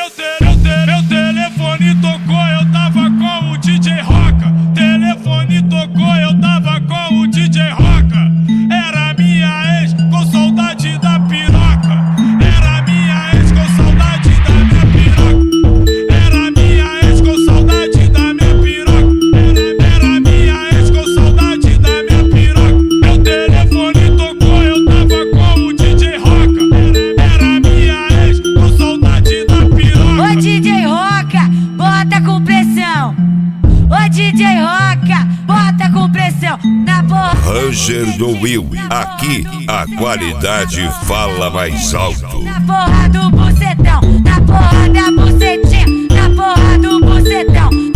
Meu telefone tocou, eu tava com o DJ Roca. Telefone tocou, eu tava com o DJ Roca. Era minha ex com saudade da piroca. Era minha ex com saudade da minha piroca. Era minha ex com saudade da minha piroca. Era minha ex com saudade da minha piroca. Meu telefone tocou, eu tava com o DJ Roca. Era minha ex com saudade da piroca. Ô DJ Roca, bota com pressão. Ô DJ Roca, bota com pressão na porra. Ranger do Will, aqui a qualidade fala mais alto. Na porra do bucetão, na porra da bucetinha, na porra do bucetão.